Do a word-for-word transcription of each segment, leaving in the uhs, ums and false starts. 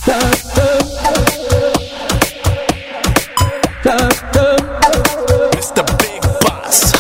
Mister Big Boss.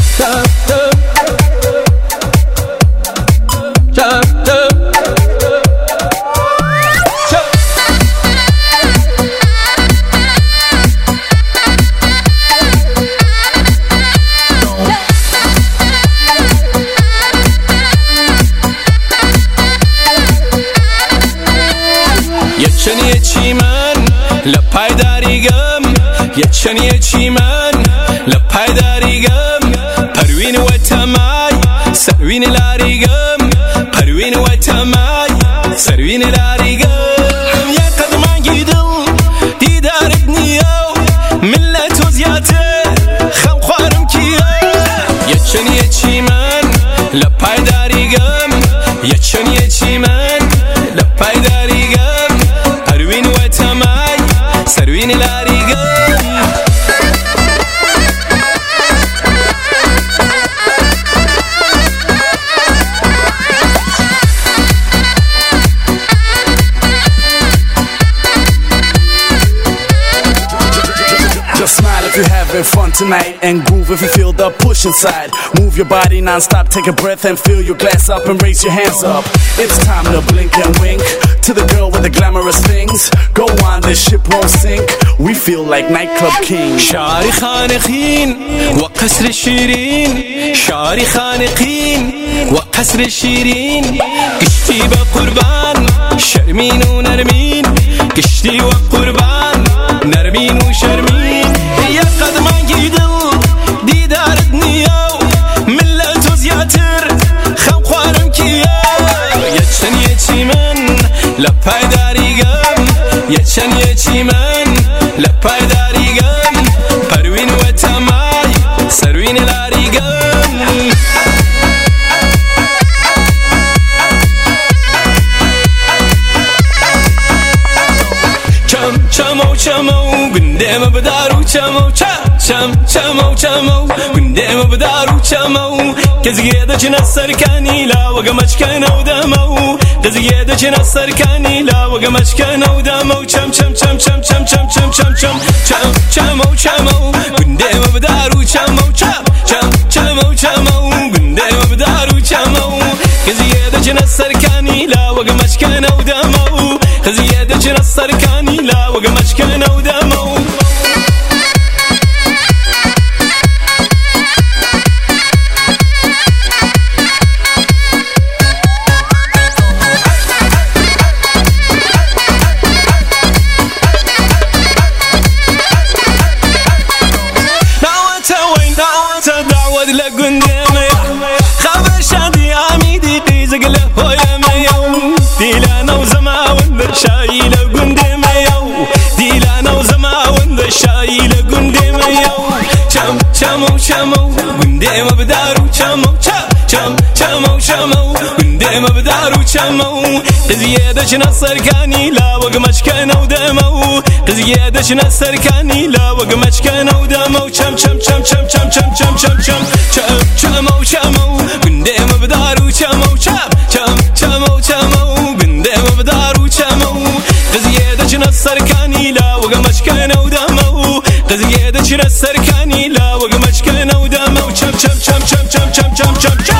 یچنی من لپای داریگم یچنی من لپای داریگم پروین و تمای سروین لاریگم پروین و تمای سروین لاریگم یا قدمان گیدل دیدارت نیو ملت و زیاتر خم خوارم کیا یچنی من لپای داریگم یچنی من لپای داریگم پروین و تمای سروین لاریگم Just smile if you're having fun tonight, and groove if you feel the push inside. Move your body non-stop, take a breath and fill your glass up and raise your hands up. It's time to blink and wink to the girl with the glamorous things. Go on, this ship won't sink. We feel like nightclub kings. شعری خانقین و قصر شیرین شعری خانقین و قصر شیرین گشتی با قربان شرمین و نرمین گشتی و قربان نرمین و شرمین یا قدمان گیدل دیدارت نیو ملت و زیاتر خم خوارم کیا یچن یچی من لپای داریگم یچن یچی من لپای داریگم پروین و تمای سروین لاریگم چم چمو چمو گندم بدارو چمو چم چم چمو چمو گندم بدارو چمو کزیده چن سرکانی لا وگمچ کنو دمو کزیده چن سرکانی لا وگمچ کنو دمو چم چم چم چم چم چم چم چم چم چم چمو چمو گندم بدارو چمو چم چم چمو چمو گندم بدارو چمو کزیده چن سرکانی لا وگمچ کنو دمو کزیده چن سرکانی لا وگمچ کنو دمو دیلانا و زما وند شایل گندم یو دیلانا و زما وند شایل گندم یو چم چمو چمو گندم بدارو چمو چم چم چمو چمو گندم بدارو چمو قزیده چن سرکانی لا وگمچ کنو دمو قزیده چن سرکانی لا وگمچ کنو دمو چم چم چم چم چم چم چم چم چم چم چمو چمو گندم بدارو چمو چم چم چمو چمو گندم بدارو چمو قزیده چن سرکانی لا وگمچ کنو دمو قزیده چن سرکانی لا وگمچ کنو دمو چم چم چم چم چم چم چم چم